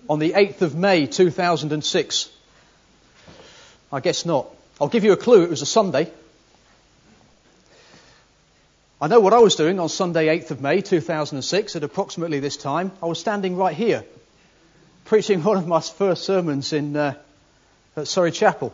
on the 8th of May 2006? I guess not. I'll give you a clue. It was a Sunday. I know what I was doing on Sunday 8th of May 2006 at approximately this time. I was standing right here, preaching one of my first sermons at Surrey Chapel.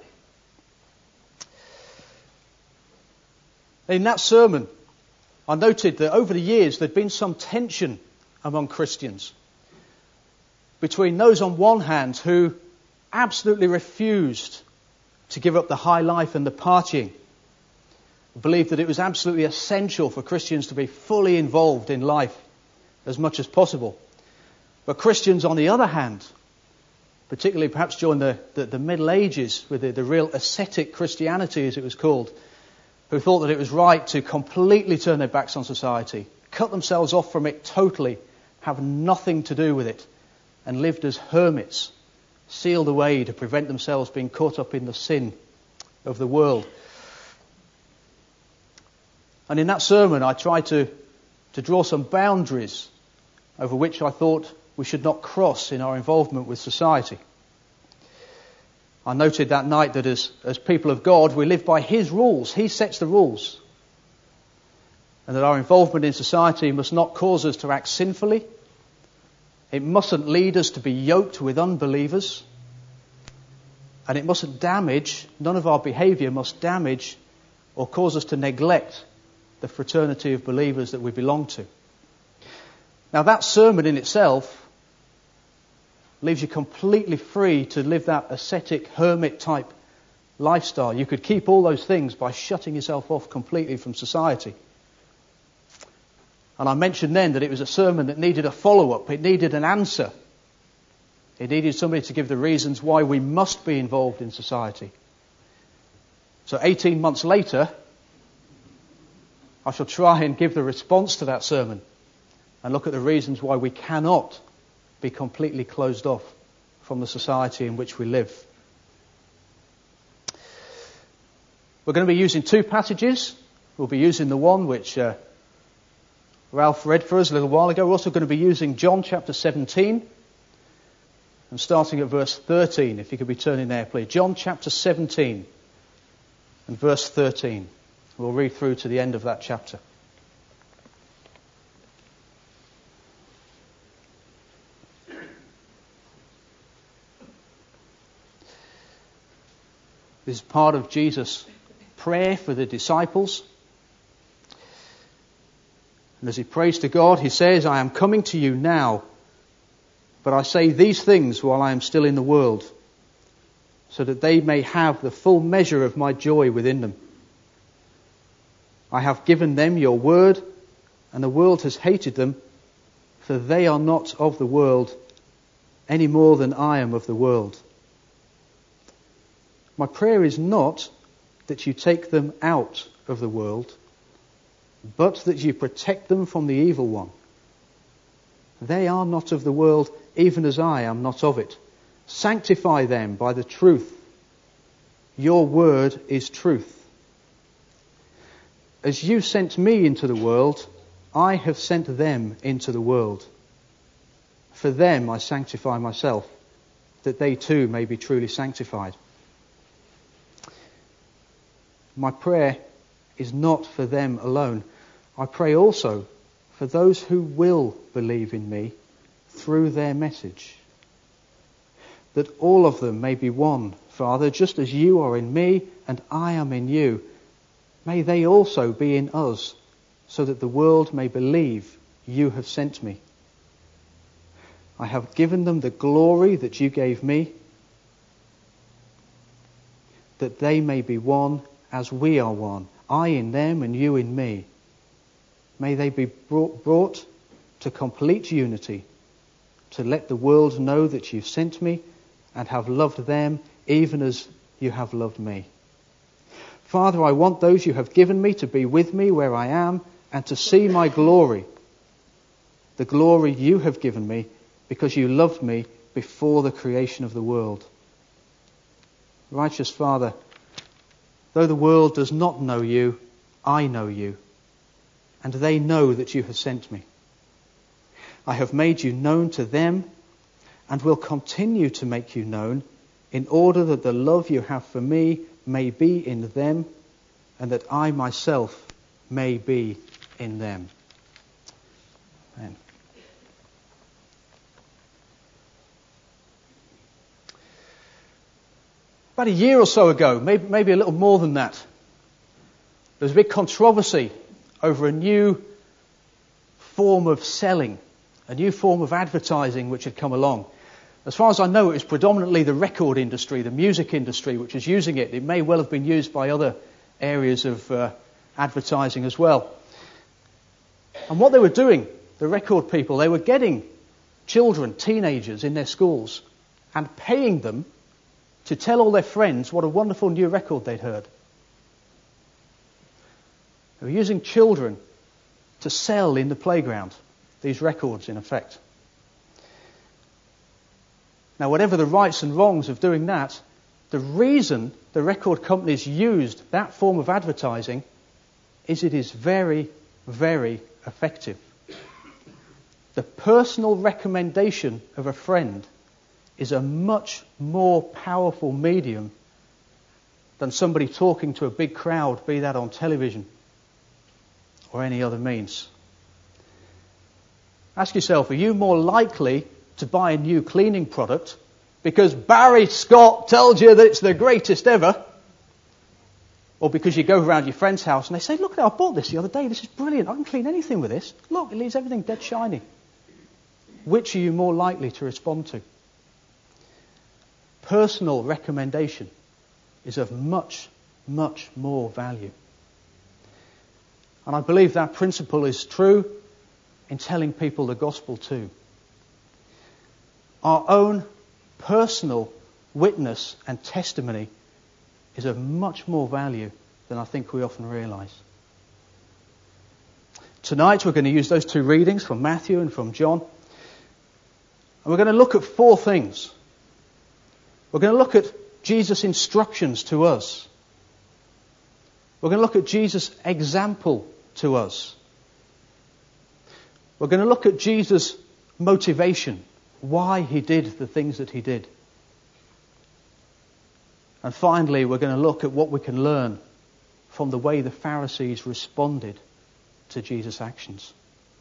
In that sermon, I noted that over the years there'd been some tension among Christians between those on one hand who absolutely refused to give up the high life and the partying, believed that it was absolutely essential for Christians to be fully involved in life as much as possible. But Christians on the other hand, particularly perhaps during the Middle Ages with the real ascetic Christianity as it was called, who thought that it was right to completely turn their backs on society, cut themselves off from it totally, have nothing to do with it, and lived as hermits, sealed away to prevent themselves being caught up in the sin of the world. And in that sermon I tried to draw some boundaries over which I thought we should not cross in our involvement with society. I noted that night that as people of God, we live by His rules. He sets the rules. And that our involvement in society must not cause us to act sinfully. It mustn't lead us to be yoked with unbelievers. And it mustn't damage, none of our behaviour must damage or cause us to neglect the fraternity of believers that we belong to. Now that sermon in itself leaves you completely free to live that ascetic, hermit type lifestyle. You could keep all those things by shutting yourself off completely from society. And I mentioned then that it was a sermon that needed a follow-up. It needed an answer. It needed somebody to give the reasons why we must be involved in society. So 18 months later, I shall try and give the response to that sermon and look at the reasons why we cannot be completely closed off from the society in which we live. We're going to be using two passages. We'll be using the one which Ralph read for us a little while ago. We're also going to be using John chapter 17 and starting at verse 13. If you could be turning there, please. John chapter 17 and verse 13. We'll read through to the end of that chapter. This is part of Jesus' prayer for the disciples. And as he prays to God, he says, I am coming to you now, but I say these things while I am still in the world, so that they may have the full measure of my joy within them. I have given them your word, and the world has hated them, for they are not of the world, any more than I am of the world. My prayer is not that you take them out of the world, but that you protect them from the evil one. They are not of the world, even as I am not of it. Sanctify them by the truth. Your word is truth. As you sent me into the world, I have sent them into the world. For them I sanctify myself, that they too may be truly sanctified. My prayer is not for them alone. I pray also for those who will believe in me through their message, that all of them may be one, Father, just as you are in me and I am in you. May they also be in us, so that the world may believe you have sent me. I have given them the glory that you gave me, that they may be one as we are one, I in them and you in me. May they be brought to complete unity, to let the world know that you sent me and have loved them even as you have loved me. Father, I want those you have given me to be with me where I am and to see my glory, the glory you have given me because you loved me before the creation of the world. Righteous Father, though the world does not know you, I know you, and they know that you have sent me. I have made you known to them, and will continue to make you known, in order that the love you have for me may be in them, and that I myself may be in them. Amen. About a year or so ago, maybe a little more than that, there was a big controversy over a new form of selling, a new form of advertising which had come along. As far as I know, it was predominantly the record industry, the music industry, which was using it. It may well have been used by other areas of advertising as well. And what they were doing, the record people, they were getting children, teenagers in their schools and paying them to tell all their friends what a wonderful new record they'd heard. They were using children to sell in the playground these records, in effect. Now, whatever the rights and wrongs of doing that, the reason the record companies used that form of advertising is it is very, very effective. The personal recommendation of a friend is a much more powerful medium than somebody talking to a big crowd, be that on television or any other means. Ask yourself, are you more likely to buy a new cleaning product because Barry Scott tells you that it's the greatest ever, or because you go around your friend's house and they say, look, I bought this the other day, this is brilliant, I can clean anything with this, look, it leaves everything dead shiny? Which are you more likely to respond to? Personal recommendation is of much, much more value. And I believe that principle is true in telling people the gospel too. Our own personal witness and testimony is of much more value than I think we often realise. Tonight we're going to use those two readings from Matthew and from John. And we're going to look at four things. We're going to look at Jesus' instructions to us. We're going to look at Jesus' example to us. We're going to look at Jesus' motivation, why he did the things that he did. And finally, we're going to look at what we can learn from the way the Pharisees responded to Jesus' actions.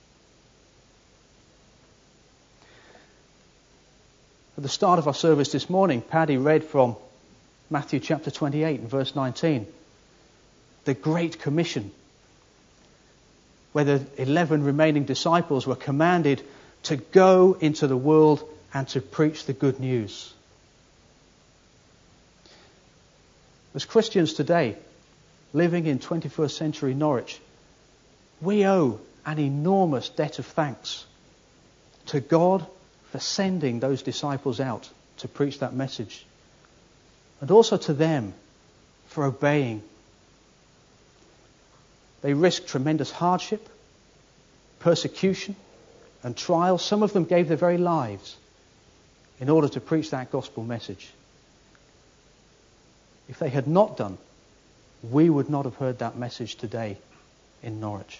At the start of our service this morning, Paddy read from Matthew chapter 28 and verse 19. The Great Commission, where the 11 remaining disciples were commanded to go into the world and to preach the good news. As Christians today, living in 21st century Norwich, we owe an enormous debt of thanks to God for sending those disciples out to preach that message, and also to them for obeying. They risked tremendous hardship, persecution, and trial. Some of them gave their very lives in order to preach that gospel message. If they had not done, we would not have heard that message today in Norwich.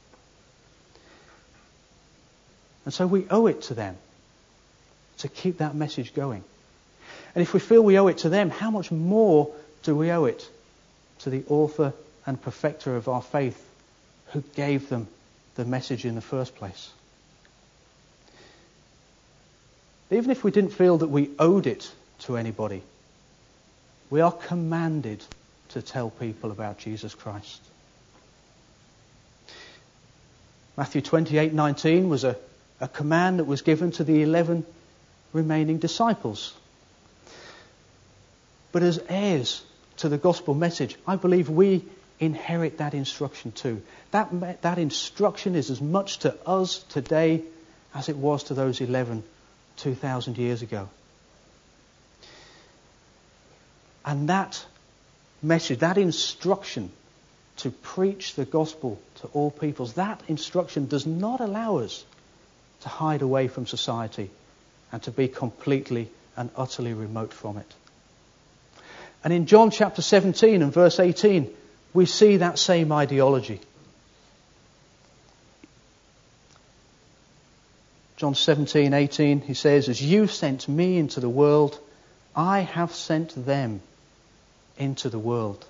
And so we owe it to them to keep that message going. And if we feel we owe it to them, how much more do we owe it to the author and perfecter of our faith, who gave them the message in the first place? Even if we didn't feel that we owed it to anybody, we are commanded to tell people about Jesus Christ. Matthew 28:19 was a command that was given to the 11 remaining disciples. But as heirs to the gospel message, I believe we inherit that instruction too. That instruction is as much to us today as it was to those 11 2,000 years ago. And that message, that instruction to preach the gospel to all peoples, that instruction does not allow us to hide away from society and to be completely and utterly remote from it. And in John chapter 17 and verse 18, we see that same ideology. John 17:18, he says, "As you sent me into the world, I have sent them into the world."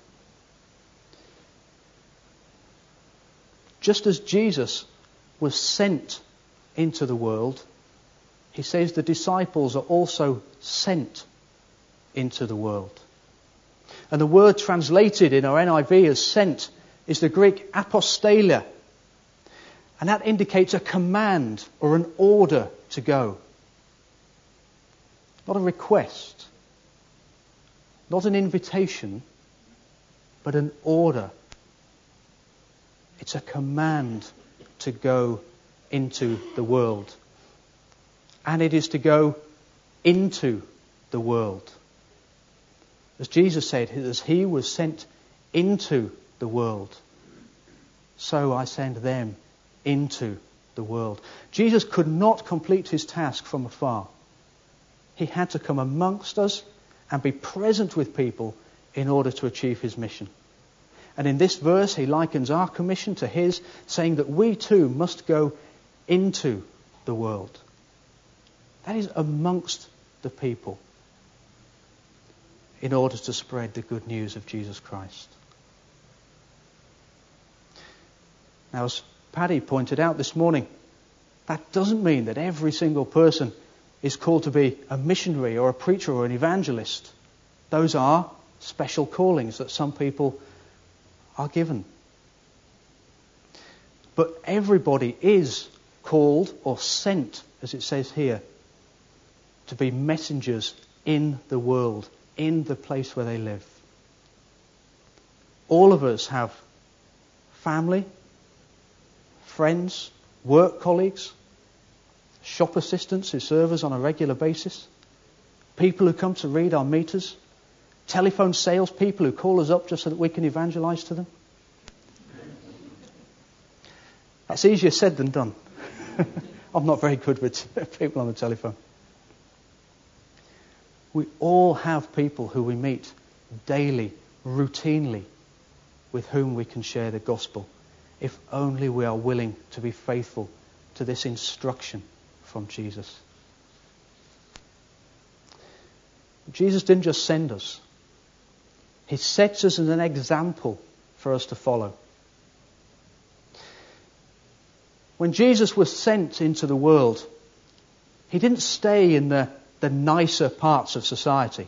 Just as Jesus was sent into the world, he says the disciples are also sent into the world. And the word translated in our NIV as sent is the Greek apostelia. And that indicates a command or an order to go. Not a request, not an invitation, but an order. It's a command to go into the world. And it is to go into the world. As Jesus said, as he was sent into the world, so I send them into the world. Jesus could not complete his task from afar. He had to come amongst us and be present with people in order to achieve his mission. And in this verse, he likens our commission to his, saying that we too must go into the world. That is, amongst the people, in order to spread the good news of Jesus Christ. Now, as Paddy pointed out this morning, that doesn't mean that every single person is called to be a missionary or a preacher or an evangelist. Those are special callings that some people are given. But everybody is called or sent, as it says here, to be messengers in the world, in the place where they live. All of us have family, friends, work colleagues, shop assistants who serve us on a regular basis, people who come to read our meters, telephone salespeople who call us up just so that we can evangelize to them. That's easier said than done. I'm not very good with people on the telephone. We all have people who we meet daily, routinely, with whom we can share the gospel, if only we are willing to be faithful to this instruction from Jesus. Jesus didn't just send us. He sets us as an example for us to follow. When Jesus was sent into the world, he didn't stay in the nicer parts of society.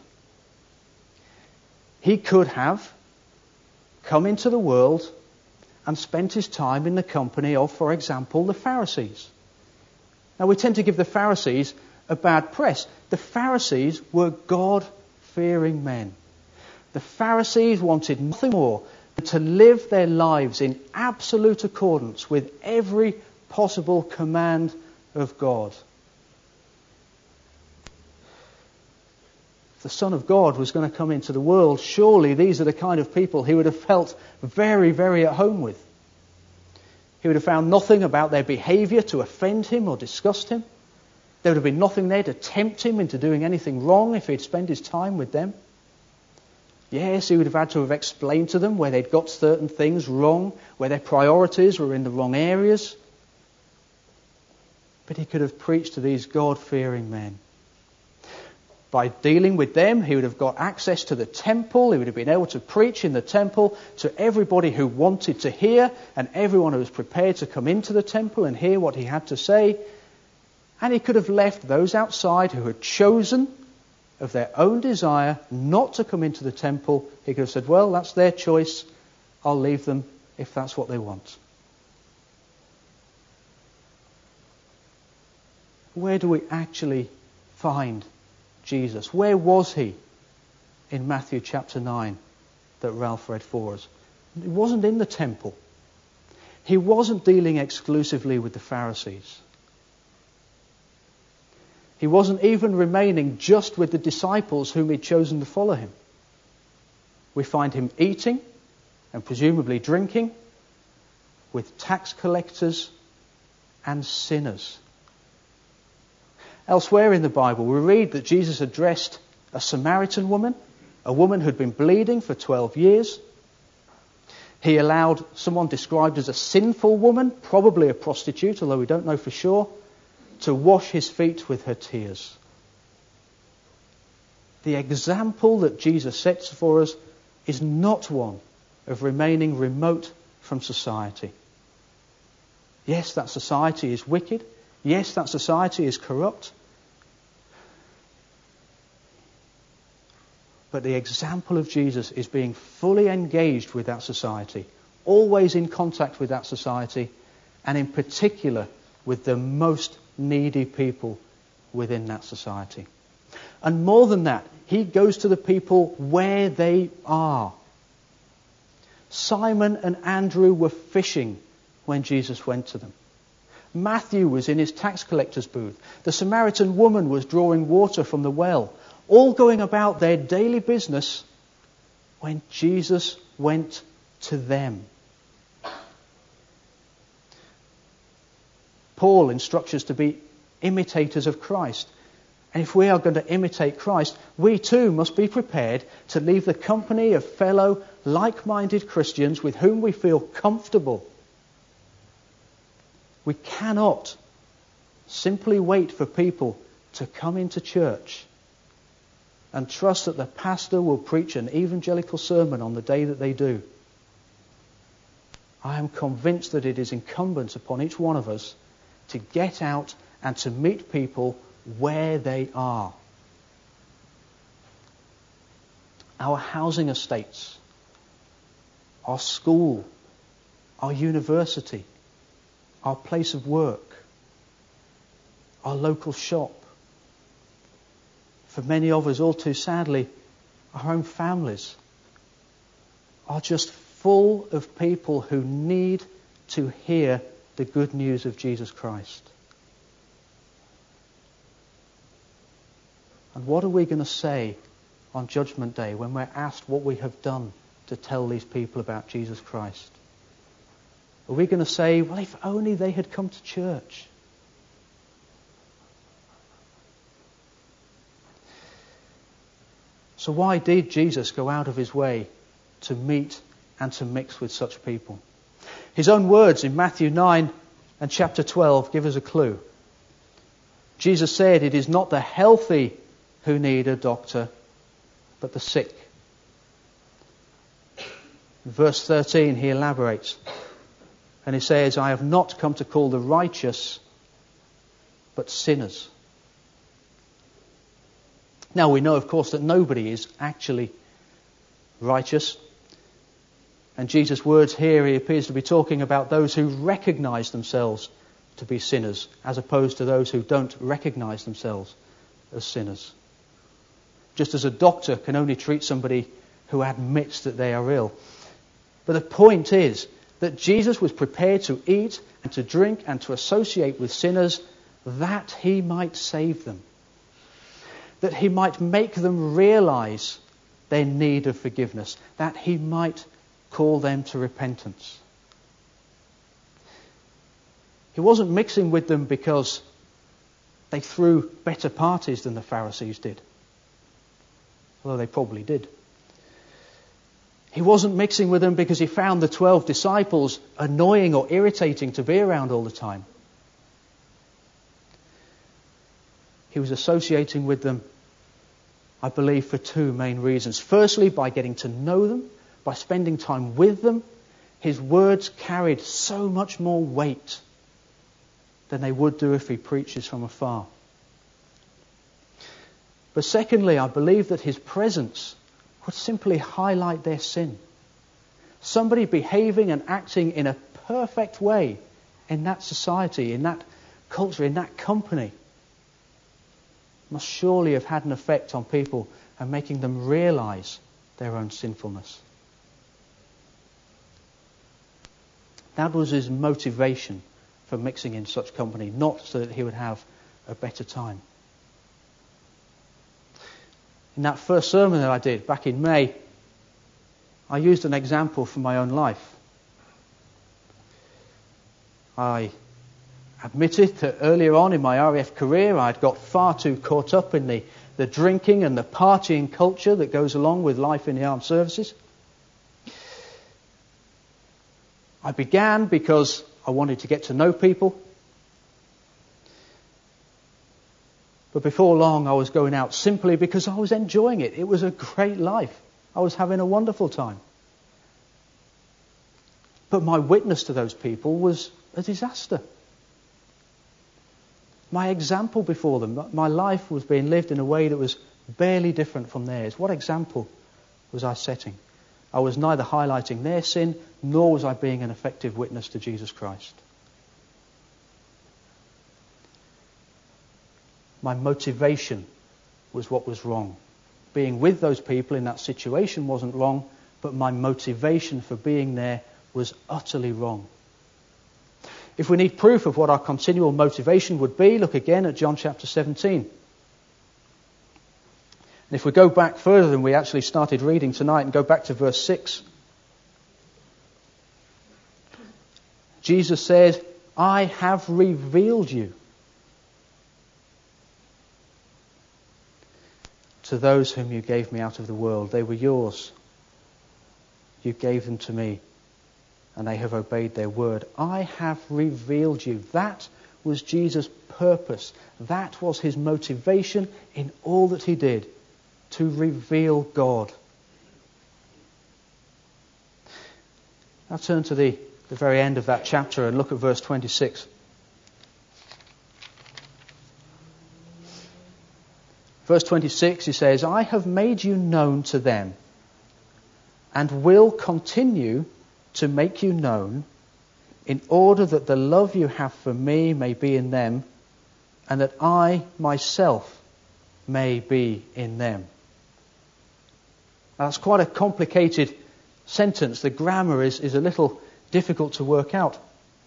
He could have come into the world and spent his time in the company of, for example, the Pharisees. Now, we tend to give the Pharisees a bad press. The Pharisees were God-fearing men. The Pharisees wanted nothing more than to live their lives in absolute accordance with every possible command of God. If the Son of God was going to come into the world, surely these are the kind of people he would have felt very, very at home with. He would have found nothing about their behaviour to offend him or disgust him. There would have been nothing there to tempt him into doing anything wrong if he'd spent his time with them. Yes, he would have had to have explained to them where they'd got certain things wrong, where their priorities were in the wrong areas. But he could have preached to these God-fearing men. By dealing with them, he would have got access to the temple. He would have been able to preach in the temple to everybody who wanted to hear and everyone who was prepared to come into the temple and hear what he had to say. And he could have left those outside who had chosen of their own desire not to come into the temple. He could have said, well, that's their choice. I'll leave them if that's what they want. Where do we actually find Jesus? Where was he in Matthew chapter 9 that Ralph read for us? He wasn't in the temple. He wasn't dealing exclusively with the Pharisees. He wasn't even remaining just with the disciples whom he'd chosen to follow him. We find him eating and presumably drinking with tax collectors and sinners. Elsewhere in the Bible, we read that Jesus addressed a Samaritan woman, a woman who'd been bleeding for 12 years. He allowed someone described as a sinful woman, probably a prostitute, although we don't know for sure, to wash his feet with her tears. The example that Jesus sets for us is not one of remaining remote from society. Yes, that society is wicked. Yes, that society is corrupt. But the example of Jesus is being fully engaged with that society, always in contact with that society, and in particular with the most needy people within that society. And more than that, he goes to the people where they are. Simon and Andrew were fishing when Jesus went to them. Matthew was in his tax collector's booth. The Samaritan woman was drawing water from the well, all going about their daily business when Jesus went to them. Paul instructs us to be imitators of Christ. And if we are going to imitate Christ, we too must be prepared to leave the company of fellow like-minded Christians with whom we feel comfortable. We cannot simply wait for people to come into church and trust that the pastor will preach an evangelical sermon on the day that they do. I am convinced that it is incumbent upon each one of us to get out and to meet people where they are. Our housing estates, our school, our university, our place of work, our local shop. For many of us, all too sadly, our own families are just full of people who need to hear the good news of Jesus Christ. And what are we going to say on Judgment Day when we're asked what we have done to tell these people about Jesus Christ? Are we going to say, well, if only they had come to church? So why did Jesus go out of his way to meet and to mix with such people? His own words in Matthew 9 and chapter 12 give us a clue. Jesus said, "It is not the healthy who need a doctor, but the sick." In verse 13 he elaborates, and he says, "I have not come to call the righteous, but sinners." Now we know, of course, that nobody is actually righteous. And Jesus' words here, he appears to be talking about those who recognize themselves to be sinners, as opposed to those who don't recognize themselves as sinners. Just as a doctor can only treat somebody who admits that they are ill. But the point is that Jesus was prepared to eat and to drink and to associate with sinners that he might save them. That he might make them realize their need of forgiveness. That he might call them to repentance. He wasn't mixing with them because they threw better parties than the Pharisees did. Although they probably did. He wasn't mixing with them because he found the 12 disciples annoying or irritating to be around all the time. He was associating with them, I believe, for two main reasons. Firstly, by getting to know them, by spending time with them, his words carried so much more weight than they would do if he preaches from afar. But secondly, I believe that his presence would simply highlight their sin. Somebody behaving and acting in a perfect way in that society, in that culture, in that company, must surely have had an effect on people and making them realize their own sinfulness. That was his motivation for mixing in such company, not so that he would have a better time. In that first sermon that I did back in May, I used an example from my own life. I admitted that earlier on in my RAF career I'd got far too caught up in the drinking and the partying culture that goes along with life in the armed services. I began because I wanted to get to know people. But before long I was going out simply because I was enjoying it. It was a great life. I was having a wonderful time. But my witness to those people was a disaster. My example before them, my life was being lived in a way that was barely different from theirs. What example was I setting? I was neither highlighting their sin, nor was I being an effective witness to Jesus Christ. My motivation was what was wrong. Being with those people in that situation wasn't wrong, but my motivation for being there was utterly wrong. If we need proof of what our continual motivation would be, look again at John chapter 17. And if we go back further than we actually started reading tonight and go back to verse 6, Jesus says, I have revealed you to those whom you gave me out of the world. They were yours. You gave them to me, and they have obeyed their word. I have revealed you. That was Jesus' purpose. That was his motivation in all that he did, to reveal God. Now turn to the very end of that chapter and look at verse 26. Verse 26, he says, I have made you known to them and will continue to make you known in order that the love you have for me may be in them and that I myself may be in them. Now, that's quite a complicated sentence. The grammar is a little difficult to work out.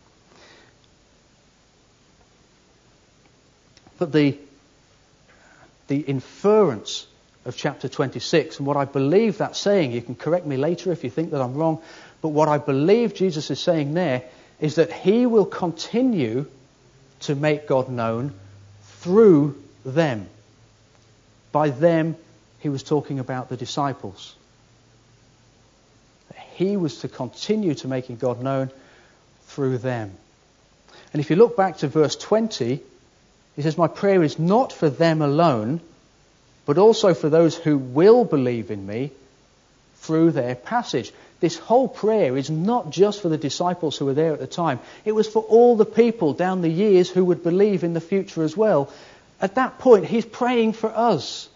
But the inference of chapter 26, and what I believe that's saying, you can correct me later if you think that I'm wrong, but what I believe Jesus is saying there is that he will continue to make God known through them. By them, he was talking about the disciples. He was to continue to making God known through them. And if you look back to verse 20, he says, my prayer is not for them alone, but also for those who will believe in me through their passage. This whole prayer is not just for the disciples who were there at the time. It was for all the people down the years who would believe in the future as well. At that point, he's praying for us.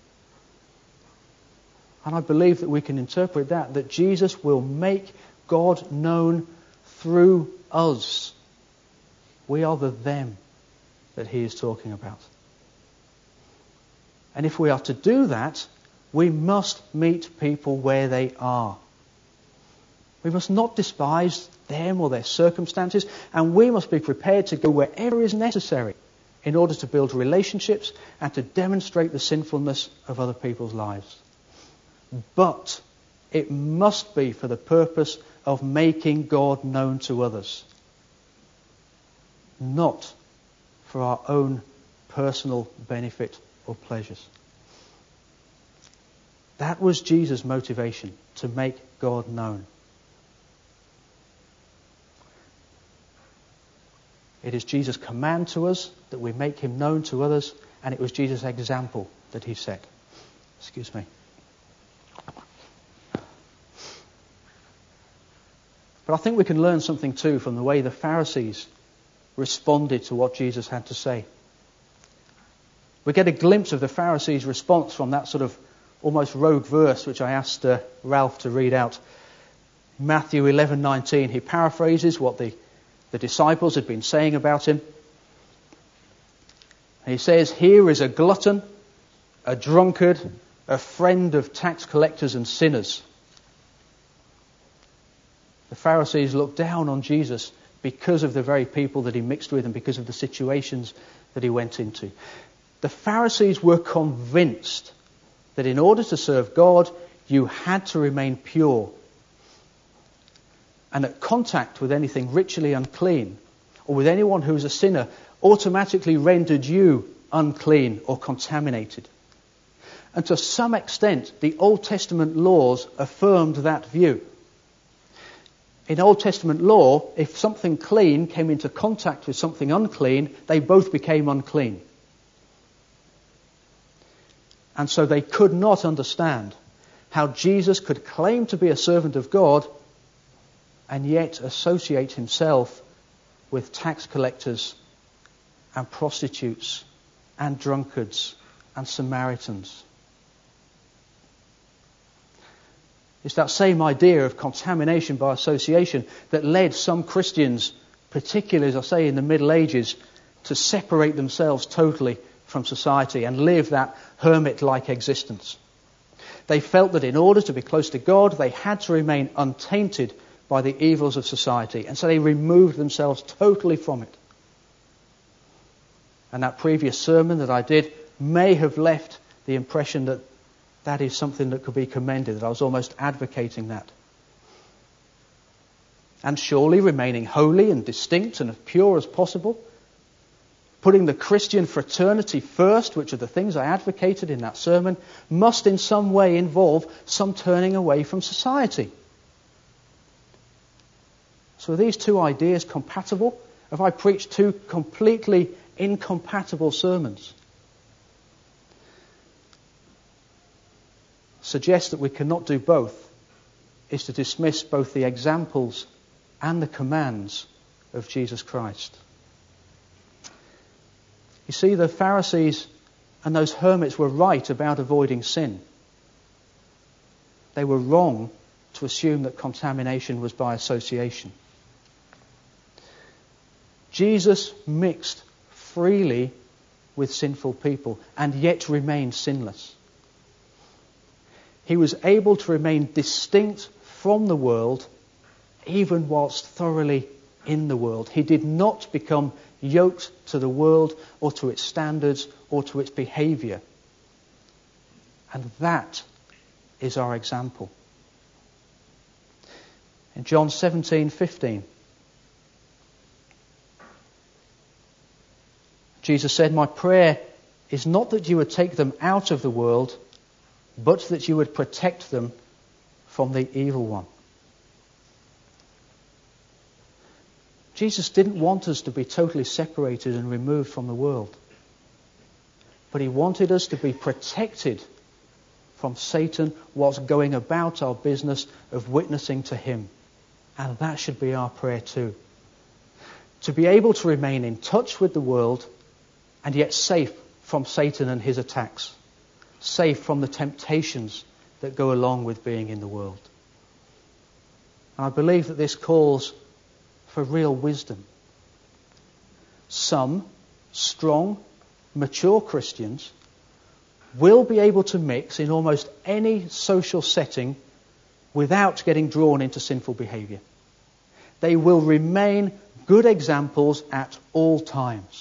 And I believe that we can interpret that Jesus will make God known through us. We are the them that he is talking about. And if we are to do that, we must meet people where they are. We must not despise them or their circumstances, and we must be prepared to go wherever is necessary in order to build relationships and to demonstrate the sinfulness of other people's lives. But it must be for the purpose of making God known to others, not for our own personal benefit or pleasures. That was Jesus' motivation, to make God known. It is Jesus' command to us that we make him known to others, and it was Jesus' example that he set. Excuse me. But I think we can learn something too from the way the Pharisees responded to what Jesus had to say. We get a glimpse of the Pharisees' response from that sort of almost rogue verse which I asked Ralph to read out. Matthew 11:19, he paraphrases what the disciples had been saying about him. And he says, here is a glutton, a drunkard, a friend of tax collectors and sinners. The Pharisees looked down on Jesus because of the very people that he mixed with and because of the situations that he went into. The Pharisees were convinced that in order to serve God, you had to remain pure. And that contact with anything ritually unclean or with anyone who is a sinner automatically rendered you unclean or contaminated. And to some extent, the Old Testament laws affirmed that view. In Old Testament law, if something clean came into contact with something unclean, they both became unclean. And so they could not understand how Jesus could claim to be a servant of God and yet associate himself with tax collectors and prostitutes and drunkards and Samaritans. It's that same idea of contamination by association that led some Christians, particularly, as I say, in the Middle Ages, to separate themselves totally from society and live that hermit-like existence. They felt that in order to be close to God, they had to remain untainted by the evils of society, and so they removed themselves totally from it. And that previous sermon that I did may have left the impression that that is something that could be commended, that I was almost advocating that. And surely remaining holy and distinct and as pure as possible, putting the Christian fraternity first, which are the things I advocated in that sermon, must in some way involve some turning away from society. So are these two ideas compatible? Have I preached two completely incompatible sermons? Suggest that we cannot do both is to dismiss both the examples and the commands of Jesus Christ. You see, the Pharisees and those hermits were right about avoiding sin. They were wrong to assume that contamination was by association. Jesus mixed freely with sinful people and yet remained sinless. He was able to remain distinct from the world even whilst thoroughly in the world. He did not become yoked to the world or to its standards or to its behaviour. And that is our example. In John 17:15, Jesus said, "My prayer is not that you would take them out of the world, but that you would protect them from the evil one." Jesus didn't want us to be totally separated and removed from the world. But he wanted us to be protected from Satan whilst going about our business of witnessing to him. And that should be our prayer too. To be able to remain in touch with the world and yet safe from Satan and his attacks. Safe from the temptations that go along with being in the world. And I believe that this calls for real wisdom. Some strong, mature Christians will be able to mix in almost any social setting without getting drawn into sinful behaviour. They will remain good examples at all times.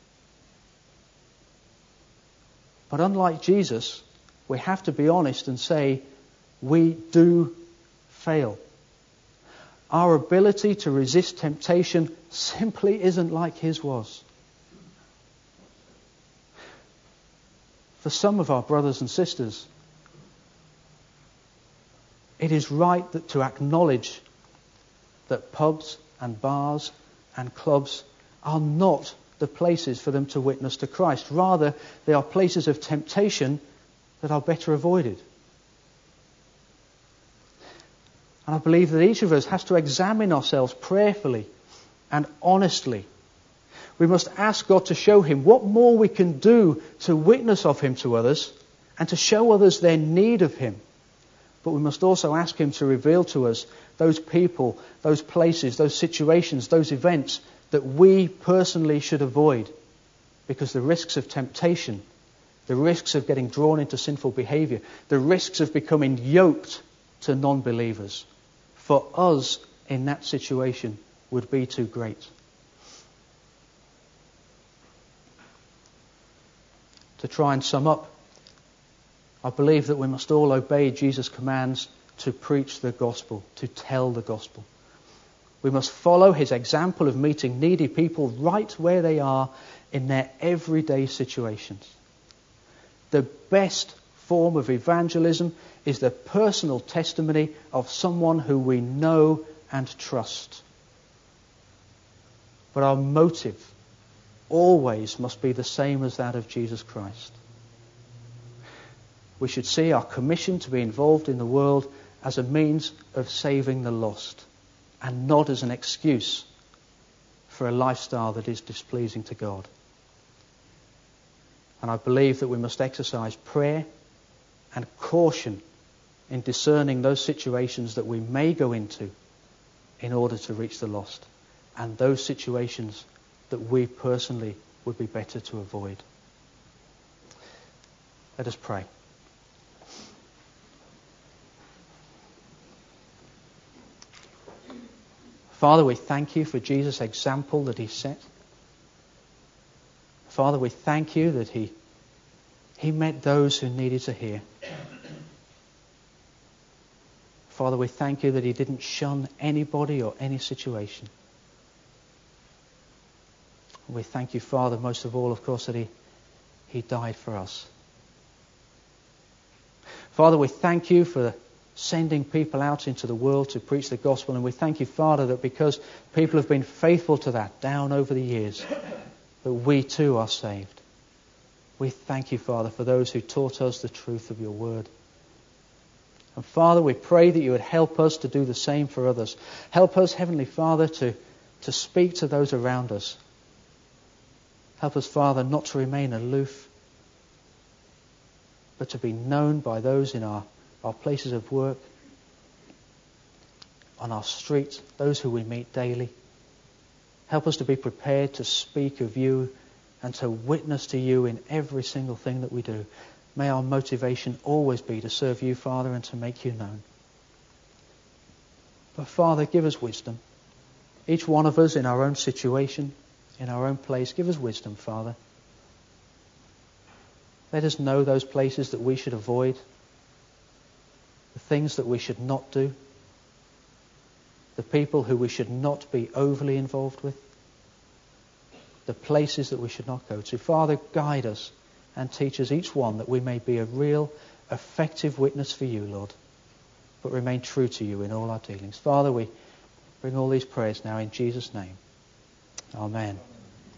But unlike Jesus, we have to be honest and say we do fail. Our ability to resist temptation simply isn't like his was. For some of our brothers and sisters, it is right that to acknowledge that pubs and bars and clubs are not the places for them to witness to Christ. Rather, they are places of temptation that are better avoided. And I believe that each of us has to examine ourselves prayerfully and honestly. We must ask God to show him what more we can do to witness of him to others and to show others their need of him. But we must also ask him to reveal to us those people, those places, those situations, those events that we personally should avoid. Because the risks of temptation, the risks of getting drawn into sinful behaviour, the risks of becoming yoked to non-believers, for us in that situation would be too great. To try and sum up, I believe that we must all obey Jesus' commands to preach the gospel, to tell the gospel. We must follow his example of meeting needy people right where they are in their everyday situations. The best form of evangelism is the personal testimony of someone who we know and trust. But our motive always must be the same as that of Jesus Christ. We should see our commission to be involved in the world as a means of saving the lost, and not as an excuse for a lifestyle that is displeasing to God. And I believe that we must exercise prayer and caution in discerning those situations that we may go into in order to reach the lost, and those situations that we personally would be better to avoid. Let us pray. Father, we thank you for Jesus' example that he set. Father, we thank you that he met those who needed to hear. Father, we thank you that he didn't shun anybody or any situation. We thank you, Father, most of all, of course, that he died for us. Father, we thank you for sending people out into the world to preach the gospel, and we thank you, Father, that because people have been faithful to that down over the years, that we too are saved. We thank you, Father, for those who taught us the truth of your word. And Father, we pray that you would help us to do the same for others. Help us, Heavenly Father, to speak to those around us. Help us, Father, not to remain aloof, but to be known by those in our places of work, on our streets, those who we meet daily. Help us to be prepared to speak of you and to witness to you in every single thing that we do. May our motivation always be to serve you, Father, and to make you known. But Father, give us wisdom. Each one of us in our own situation, in our own place, give us wisdom, Father. Let us know those places that we should avoid, the things that we should not do, the people who we should not be overly involved with, the places that we should not go to. Father, guide us and teach us each one that we may be a real, effective witness for you, Lord, but remain true to you in all our dealings. Father, we bring all these prayers now in Jesus' name. Amen.